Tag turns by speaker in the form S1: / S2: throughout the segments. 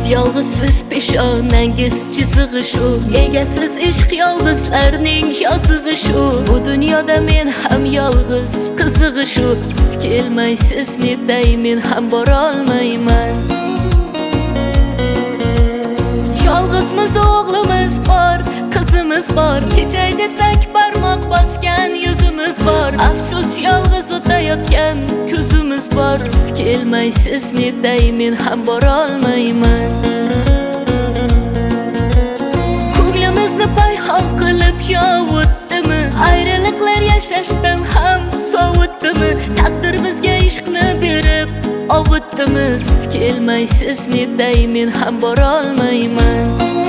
S1: Siz yolg'izsiz peshonangiz chizig'i shu, egasiz ishq yolg'izlarning yozig'i shu. Bu dunyoda men ham yolg'iz, qizig'i shu. Siz kelmaysiz netay, men ham bora olmayman. Yolg'izmiz, o'g'limiz bor, qizimiz bor. Kechay desak barmoq bosgan yuzimiz bor. Afsus, yolg'iz o'tayotgan ko'zimiz bor. Siz kelmaysiz netay, men ham bora olmayman. Ko'nglimizni payhon qilib yovutdimi? Ayriliqlar yashashdan ham sovutdimi? Taqdir bizga ishqni berib ovutdimi? Siz kelmaysiz netay, men ham bora olmayman.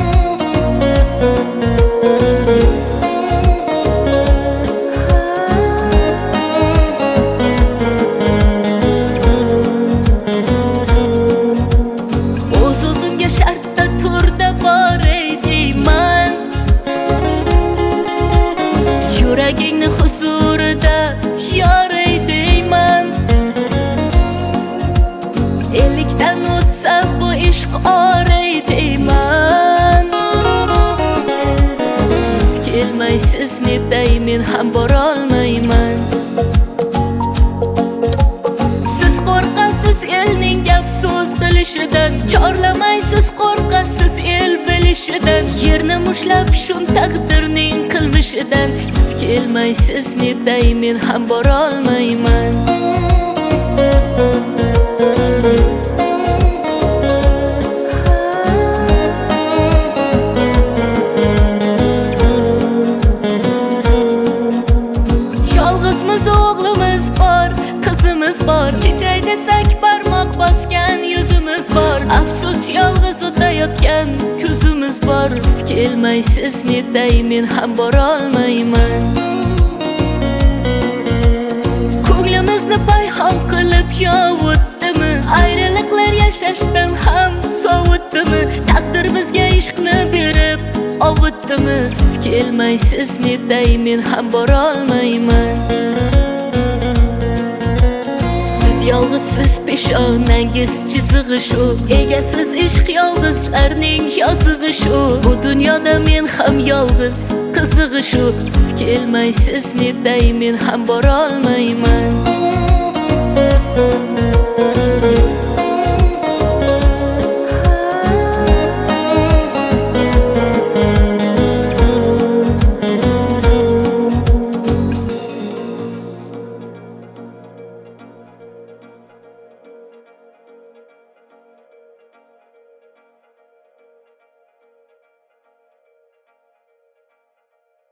S1: O'z-o'zimga shartda turda boray deyman. Yuragingni huzurida yoray deyman. Ellikdan o'tsa bu ishq oray deyman. Siz kelmaysiz netay, men ham bora olmayman. Siz qo'rqasiz elning gap so'z qilishidan, chorlamaysiz qo'rqasiz el bilishidan. Yerni mushlab shum taqdirning qilmishidan. Siz kelmaysiz netay, men ham bora olmayman. Yolg'izmiz, o'g'limiz bor, qizimiz bor. Kechay desak barmoq bosgan yuzimiz bor. Afsus, yolg'iz o'tayotgan ko'zimiz bor. Siz kelmaysiz netay, men ham bora olmayman. Ko'nglimizni payhon qilib yovutdimi? Ayriliqlar yashashdan ham sovutdimi? Taqdir bizga ishqni berib ovutdimi? Siz kelmaysiz netay, men ham bora olmayman. Siz yolg'izsiz peshonangiz chizig'i shu, egasiz ishq yolg'izlarning yozig'i shu. Bu dunyoda men ham yolg'iz, qizig'i shu. Siz kelmaysiz netay, men ham bora olmayman.